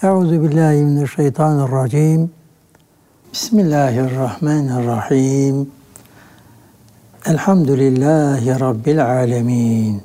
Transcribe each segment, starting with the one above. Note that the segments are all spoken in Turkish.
Euzubillahimineşşeytanirracim. Bismillahirrahmanirrahim. Elhamdülillahi Rabbil alemin.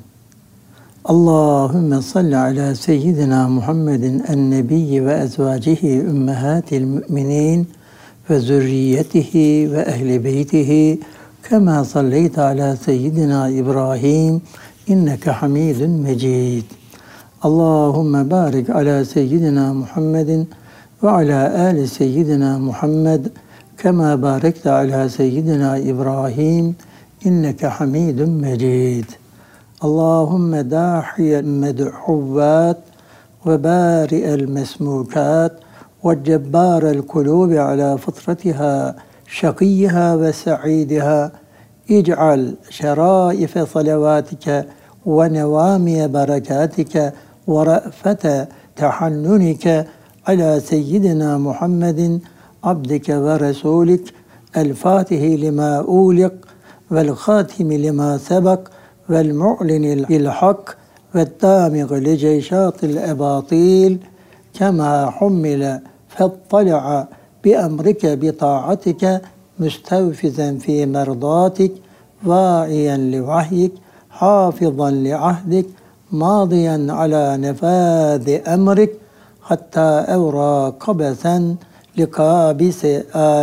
Allahümme salli ala seyyidina Muhammedin en-nebiyyi ve ezvacihi ümmehatil müminin ve zürriyetihi ve ehli beytihi kema salleyte ala seyyidina İbrahim inneke hamidun mecid. Allahümme barik ala seyyidina Muhammedin ve ala ali seyyidina Muhammed kema barekte ala seyyidina İbrahim inneke hamidun mecid. Allahümme dâhiyel med'uvvat ve bâri'el mesmûkat ve cebbârel kulûbi ala fıtratiha şakiyha ve sa'idha ic'al şerâife salavatike ve nevâmiye berekâtike ve ra'fete tehannunike ala seyyidina Muhammedin abdike ve resûlik el-fâtihi lima uliq vel khâtimi lima sebak vel mu'linil bilhak ve dâmiğ li ceyşâtil ebâtil kema hummile fettali'a bi emrike bi ta'atike müstevfizen fi merdâtik vâiyen li vahyik hafizan li ahdik mâdiyen ala nefâzi emrik hatta evra kabesen li kabise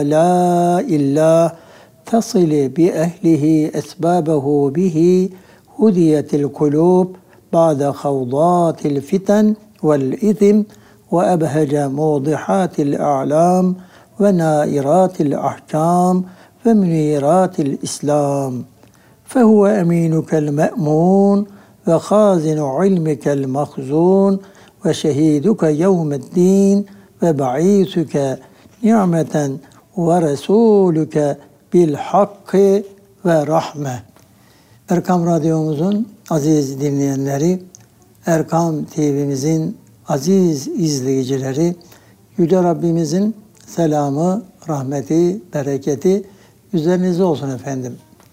âlâillah tasili bi ehlihi esbâbehu bihi hudiyetil kulûb ba'de havdâtil fiten vel ithim ve ebhece mudihatil a'lam ve nairatil ahkam ve müniratil islam. Fehuve eminukel me'mun ve khazinu ilmikel mahzun ve şehiduke yevmeddin ve ba'isuke ni'meten ve resuluke bil hakkı ve rahme. Erkam Radyomuzun aziz dinleyenleri, Erkam TV'mizin aziz izleyicileri, Yüce Rabbimizin selamı, rahmeti, bereketi üzerinize olsun efendim.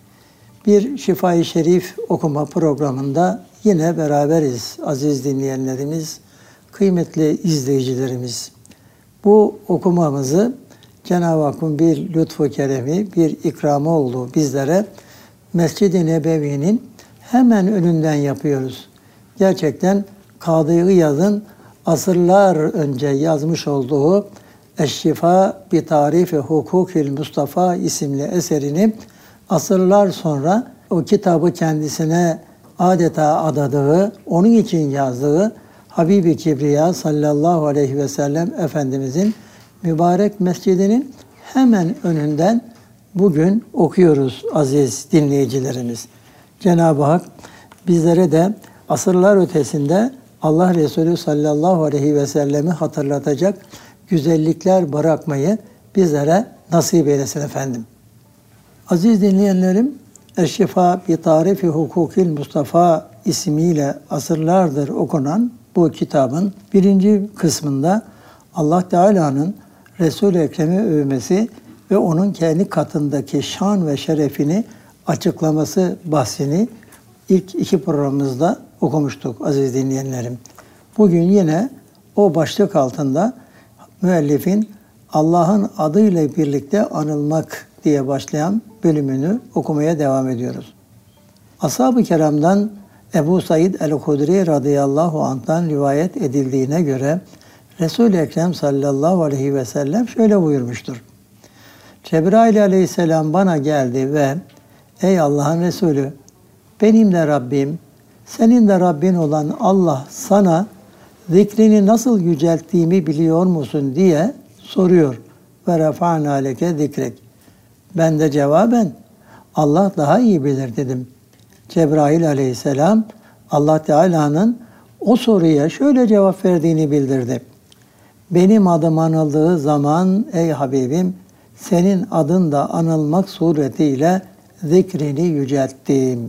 Bir Şifa-i Şerif okuma programında yine beraberiz aziz dinleyenlerimiz, kıymetli izleyicilerimiz. Bu okumamızı Cenab-ı Hakk'ın bir lütfu keremi, bir ikramı oldu bizlere. Mescid-i Nebevi'nin hemen önünden yapıyoruz. Gerçekten Kadı İyad'ın asırlar önce yazmış olduğu Eşşifa bi Tarifi Hukukil Mustafa isimli eserini asırlar sonra o kitabı kendisine adeta adadığı, onun için yazdığı Habibi Kibriya sallallahu aleyhi ve sellem Efendimizin mübarek mescidinin hemen önünden bugün okuyoruz aziz dinleyicilerimiz. Cenab-ı Hak bizlere de asırlar ötesinde Allah Resulü sallallahu aleyhi ve sellemi hatırlatacak güzellikler bırakmayı bizlere nasip eylesin efendim. Aziz dinleyenlerim, Eşşifa bi Tarifi Hukukil Mustafa ismiyle asırlardır okunan bu kitabın birinci kısmında Allah Teala'nın Resul-i Ekrem'i övmesi ve onun kendi katındaki şan ve şerefini açıklaması bahsini ilk iki programımızda okumuştuk aziz dinleyenlerim. Bugün yine o başlık altında müellifin Allah'ın adıyla birlikte anılmak diye başlayan bölümünü okumaya devam ediyoruz. Ashab-ı Kiram'dan Ebu Said el-Hudri radıyallahu anh'tan rivayet edildiğine göre Resul-i Ekrem sallallahu aleyhi ve sellem şöyle buyurmuştur. Cebrail aleyhisselam bana geldi ve ey Allah'ın Resulü, benim de Rabbim, senin de Rabbin olan Allah sana zikrini nasıl yücelttiğimi biliyor musun diye soruyor. Ve refa'na leke zikrek. Ben de cevaben Allah daha iyi bilir dedim. Cebrail aleyhisselam Allah Teala'nın o soruya şöyle cevap verdiğini bildirdi. Benim adım anıldığı zaman ey Habibim senin adın da anılmak suretiyle zikrini yücelttim.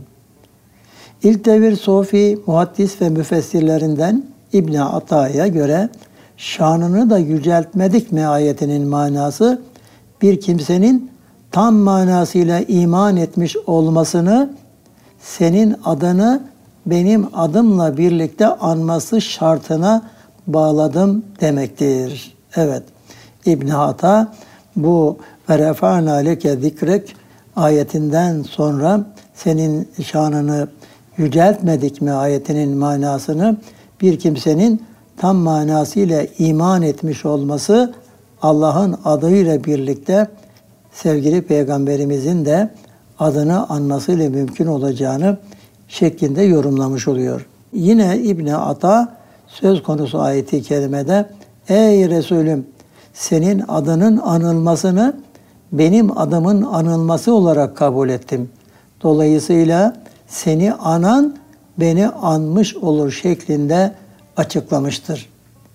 İlk devir Sofi, muhaddis ve müfessirlerinden İbn Ata'ya göre şanını da yüceltmedik mi ayetinin manası bir kimsenin tam manasıyla iman etmiş olmasını, senin adını benim adımla birlikte anması şartına bağladım demektir. Evet, İbn Ata bu ve refa'na leke zikrek ayetinden sonra senin şanını yüceltmedik mi ayetinin manasını bir kimsenin tam manasıyla iman etmiş olması Allah'ın adıyla birlikte sevgili Peygamberimizin de adını anmasıyla mümkün olacağını şeklinde yorumlamış oluyor. Yine İbn Ata söz konusu ayeti kerimede ey Resulüm senin adının anılmasını benim adımın anılması olarak kabul ettim. Dolayısıyla seni anan beni anmış olur şeklinde açıklamıştır.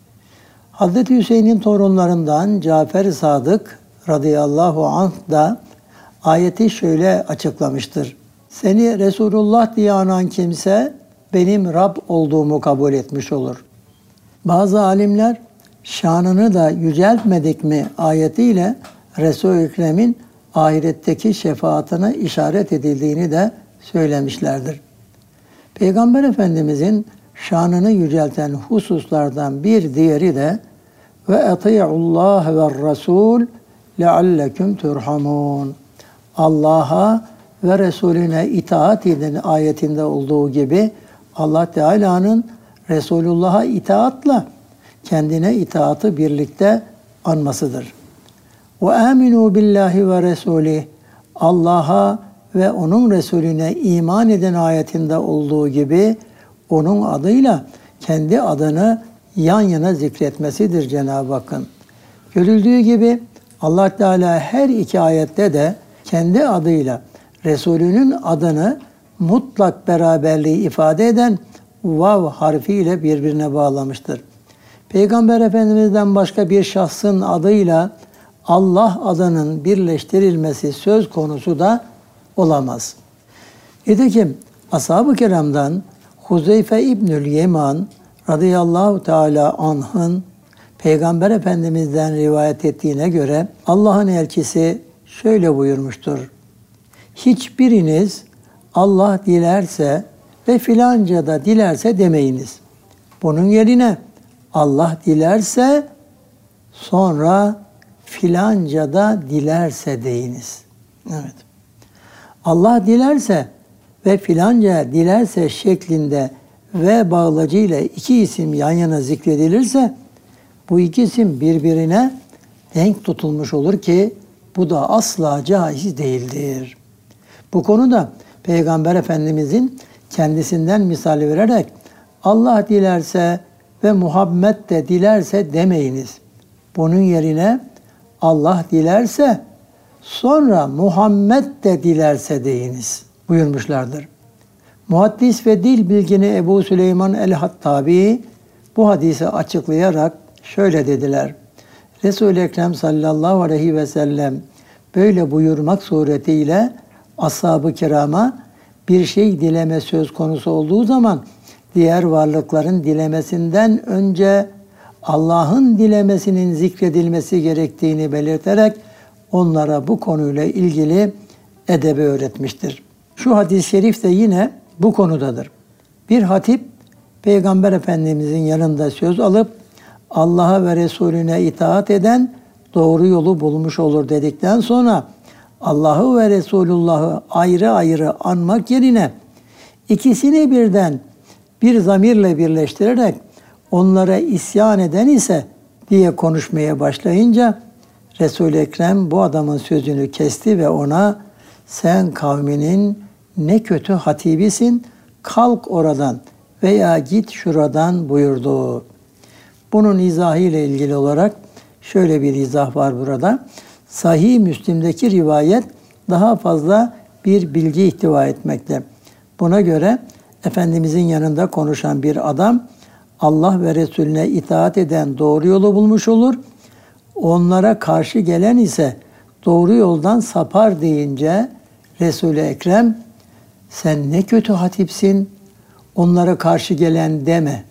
Hazreti Hüseyin'in torunlarından Cafer Sadık radıyallahu anh da ayeti şöyle açıklamıştır. Seni Resulullah diye anan kimse benim Rab olduğumu kabul etmiş olur. Bazı alimler şanını da yüceltmedik mi ayetiyle Resul-i Ekrem'in ahiretteki şefaatine işaret edildiğini de söylemişlerdir. Peygamber Efendimizin şanını yücelten hususlardan bir diğeri de ve ati'ullah ve Rasul leallekum turhamun. Allah'a ve Resulüne itaat edin ayetinde olduğu gibi Allah Teala'nın Resulullah'a itaatla kendine itaatı birlikte anmasıdır. Ve aminu billahi ve Resulih. Allah'a ve onun Resulüne iman eden ayetinde olduğu gibi onun adıyla kendi adını yan yana zikretmesidir Cenab-ı Hakk'ın. Görüldüğü gibi Allah Teala her iki ayette de kendi adıyla Resulünün adını mutlak beraberliği ifade eden vav harfiyle birbirine bağlamıştır. Peygamber Efendimiz'den başka bir şahsın adıyla Allah adının birleştirilmesi söz konusu da olamaz. Nitekim Ashab-ı Kiram'dan Huzeyfe İbnül Yeman radıyallahu teala anh'ın Peygamber Efendimiz'den rivayet ettiğine göre Allah'ın elçisi şöyle buyurmuştur. Hiçbiriniz Allah dilerse ve filanca da dilerse demeyiniz. Bunun yerine Allah dilerse sonra filanca da dilerse deyiniz. Evet. Allah dilerse ve filanca dilerse şeklinde ve bağlacıyla iki isim yan yana zikredilirse bu iki isim birbirine denk tutulmuş olur ki bu da asla caiz değildir. Bu konuda Peygamber Efendimizin kendisinden misal vererek Allah dilerse ve Muhammed de dilerse demeyiniz. Bunun yerine Allah dilerse sonra Muhammed de dilerse deyiniz buyurmuşlardır. Muhaddis ve dil bilgini Ebu Süleyman el-Hattabi bu hadisi açıklayarak şöyle dediler. Resul-i Ekrem sallallahu aleyhi ve sellem böyle buyurmak suretiyle ashab-ı kirama bir şey dileme söz konusu olduğu zaman diğer varlıkların dilemesinden önce Allah'ın dilemesinin zikredilmesi gerektiğini belirterek onlara bu konuyla ilgili edebi öğretmiştir. Şu hadis-i şerif de yine bu konudadır. Bir hatip Peygamber Efendimizin yanında söz alıp Allah'a ve Resulüne itaat eden doğru yolu bulmuş olur dedikten sonra Allah'ı ve Resulullah'ı ayrı ayrı anmak yerine ikisini birden bir zamirle birleştirerek onlara isyan eden ise diye konuşmaya başlayınca Resul-i Ekrem bu adamın sözünü kesti ve ona sen kavminin ne kötü hatibisin, kalk oradan veya git şuradan buyurdu. Bunun izahı ile ilgili olarak şöyle bir izah var burada. Sahih Müslim'deki rivayet daha fazla bir bilgi ihtiva etmekte. Buna göre Efendimizin yanında konuşan bir adam Allah ve Resulüne itaat eden doğru yolu bulmuş olur. Onlara karşı gelen ise doğru yoldan sapar deyince Resul-i Ekrem sen ne kötü hatipsin, onlara karşı gelen deme.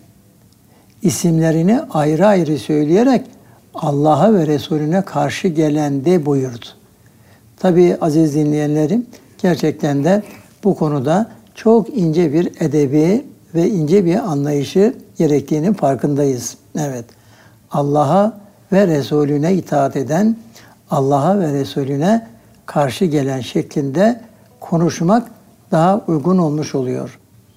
İsimlerini ayrı ayrı söyleyerek Allah'a ve Resulüne karşı gelen de buyurdu. Tabii aziz dinleyenlerim gerçekten de bu konuda çok ince bir edebi ve ince bir anlayışı gerektiğinin farkındayız. Evet, Allah'a ve Resulüne itaat eden, Allah'a ve Resulüne karşı gelen şeklinde konuşmak daha uygun olmuş oluyor.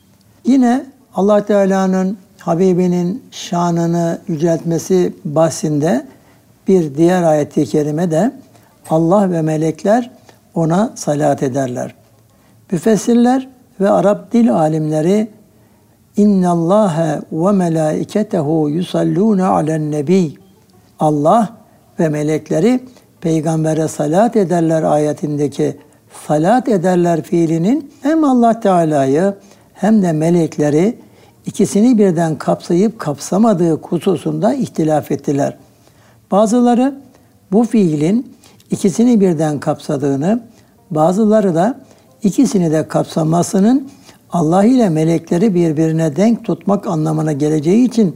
Yine Allah Teala'nın Habibinin şanını yüceltmesi bahsinde bir diğer ayet-i kerime de Allah ve melekler ona salat ederler. Müfessirler ve Arap dil alimleri İnna Allaha ve melaiketehu yusalluna alen nebi. Allah ve melekleri peygambere salat ederler ayetindeki salat ederler fiilinin hem Allah Teala'yı hem de melekleri ikisini birden kapsayıp kapsamadığı hususunda ihtilaf ettiler. Bazıları bu fiilin ikisini birden kapsadığını, bazıları da ikisini de kapsamasının Allah ile melekleri birbirine denk tutmak anlamına geleceği için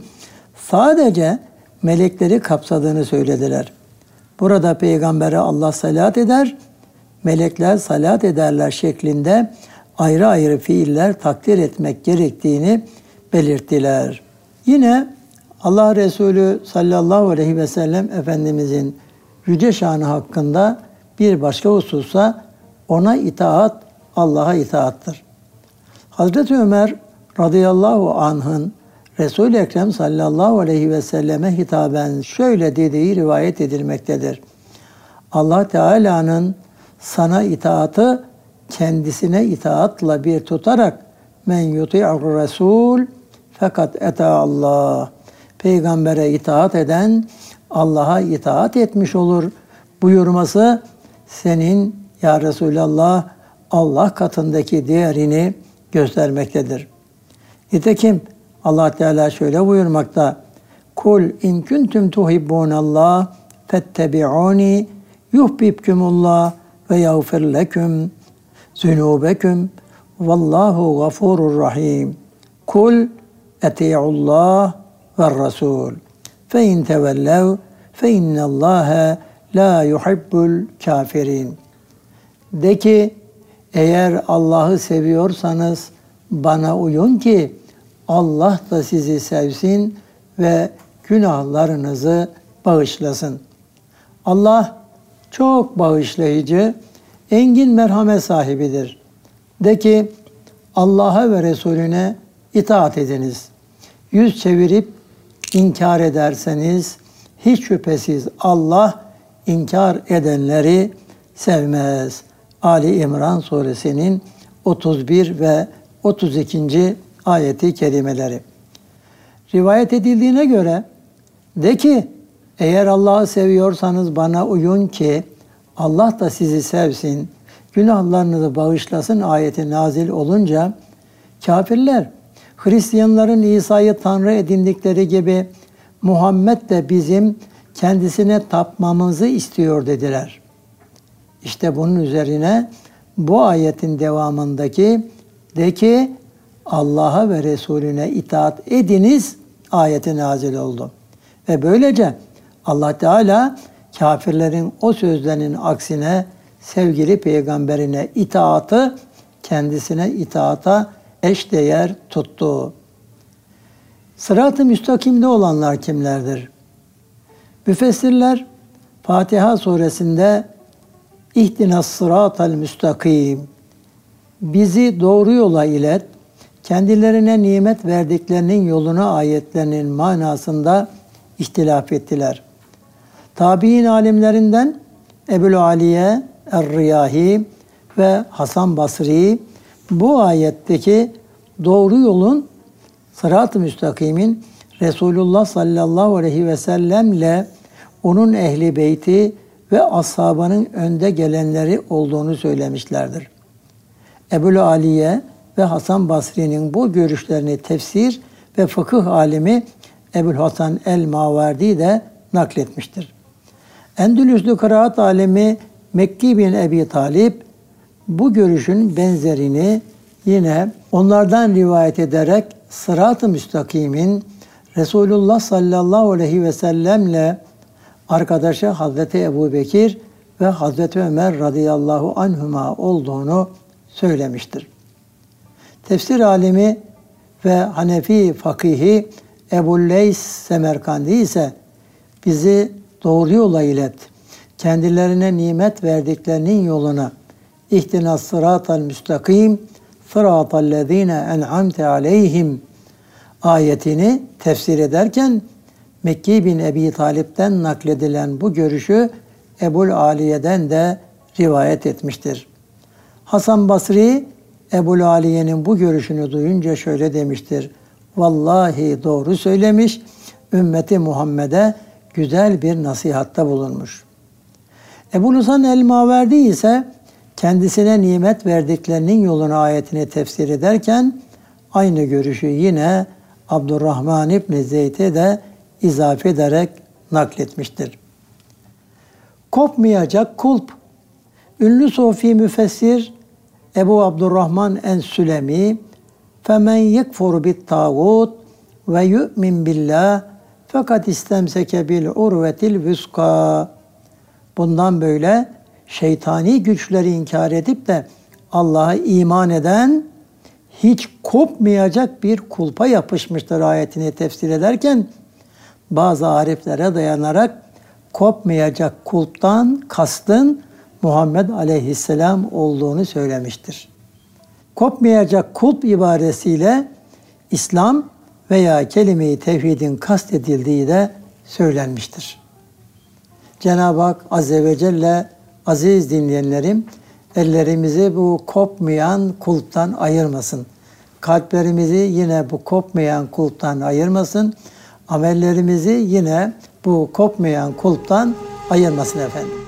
sadece melekleri kapsadığını söylediler. Burada peygambere Allah salat eder, melekler salat ederler şeklinde ayrı ayrı fiiller takdir etmek gerektiğini belirttiler. Yine Allah Resulü sallallahu aleyhi ve sellem Efendimizin yüce şanı hakkında bir başka hususa ona itaat, Allah'a itaattır. Hazreti Ömer radıyallahu anh'ın Resul-i Ekrem sallallahu aleyhi ve selleme hitaben şöyle dediği rivayet edilmektedir. Allah Teala'nın sana itaatı kendisine itaatla bir tutarak men yuti'ur Resul fakat eta Allah. Peygambere itaat eden Allah'a itaat etmiş olur buyurması senin ya Resulallah Allah katındaki değerini göstermektedir. Nitekim Allah Teala şöyle buyurmakta. Kul in kuntum tuhibbunallah fettebi'uni yuhbibkumullah ve yağfir leküm zunubeküm vallahu gafurur rahim. Kul eti'ullah ve rasul fe in tevellev fe innallâhe la yuhibbul kafirin. De ki eğer Allah'ı seviyorsanız bana uyun ki Allah da sizi sevsin ve günahlarınızı bağışlasın. Allah çok bağışlayıcı, engin merhamet sahibidir. De ki Allah'a ve Resulüne itaat ediniz. Yüz çevirip inkar ederseniz hiç şüphesiz Allah inkar edenleri sevmez. Ali İmran suresinin 31 ve 32. ayeti kerimeleri. Rivayet edildiğine göre de ki eğer Allah'ı seviyorsanız bana uyun ki Allah da sizi sevsin, günahlarınızı bağışlasın ayeti nazil olunca kafirler Hristiyanların İsa'yı Tanrı edindikleri gibi Muhammed de bizim kendisine tapmamızı istiyor dediler. İşte bunun üzerine bu ayetin devamındaki de ki Allah'a ve Resulüne itaat ediniz ayeti nazil oldu. Ve böylece Allah Teala kafirlerin o sözlerinin aksine sevgili peygamberine itaatı kendisine itaata eşdeğer tuttu. Sırat-ı müstakimde olanlar kimlerdir? Müfessirler Fatiha suresinde İhdinas sıratal müstakim, bizi doğru yola ilet, kendilerine nimet verdiklerinin yoluna ayetlerinin manasında ihtilaf ettiler. Tabi'in alimlerinden Ebu'l Aliye Er-Riyahi ve Hasan Basri bu ayetteki doğru yolun sırat-ı müstakimin Resulullah sallallahu aleyhi ve sellemle onun ehli beyti ve ashabının önde gelenleri olduğunu söylemişlerdir. Ebu'l Aliye ve Hasan Basri'nin bu görüşlerini tefsir ve fıkıh alimi Ebu'l-Hasan el-Maverdi de nakletmiştir. Endülüslü kıraat alemi Mekki bin Ebi Talib bu görüşün benzerini yine onlardan rivayet ederek sırat-ı müstakimin Resulullah sallallahu aleyhi ve sellemle arkadaşı Hazreti Ebubekir ve Hazreti Ömer radıyallahu anhuma olduğunu söylemiştir. Tefsir alimi ve Hanefi fakihi Ebu'l-Leys Semerkandi ise bizi doğru yola ilet. Kendilerine nimet verdiklerinin yoluna. İhtinas sıratal müstakim sıratallezine en'amte aleyhim ayetini tefsir ederken Mekki bin Ebi Talip'ten nakledilen bu görüşü Ebu'l Aliye'den de rivayet etmiştir. Hasan Basri, Ebu'l Aliye'nin bu görüşünü duyunca şöyle demiştir. Vallahi doğru söylemiş, ümmeti Muhammed'e güzel bir nasihatta bulunmuş. Ebu'l-Hasan el-Maverdi ise kendisine nimet verdiklerinin yoluna ayetini tefsir ederken aynı görüşü yine Abdurrahman İbni Zeyd'e de izafe ederek nakletmiştir. Kopmayacak kulp. Ünlü Sufi müfessir Ebu Abdurrahman en-Sülemi فَمَنْ يَكْفُرْ بِالْتَاغُوتِ وَيُؤْمِنْ بِاللّٰهِ fakat istemseke bil urvetil vüska. Bundan böyle şeytani güçleri inkar edip de Allah'a iman eden hiç kopmayacak bir kulpa yapışmıştır ayetini tefsir ederken bazı ariflere dayanarak kopmayacak kulptan kastın Muhammed Aleyhisselam olduğunu söylemiştir. Kopmayacak kulp ibaresiyle İslam veya kelime-i tevhidin kastedildiği de söylenmiştir. Cenab-ı Hak Azze ve Celle aziz dinleyenlerim ellerimizi bu kopmayan kulptan ayırmasın. Kalplerimizi yine bu kopmayan kulptan ayırmasın. Amellerimizi yine bu kopmayan kulptan ayırmasın efendim.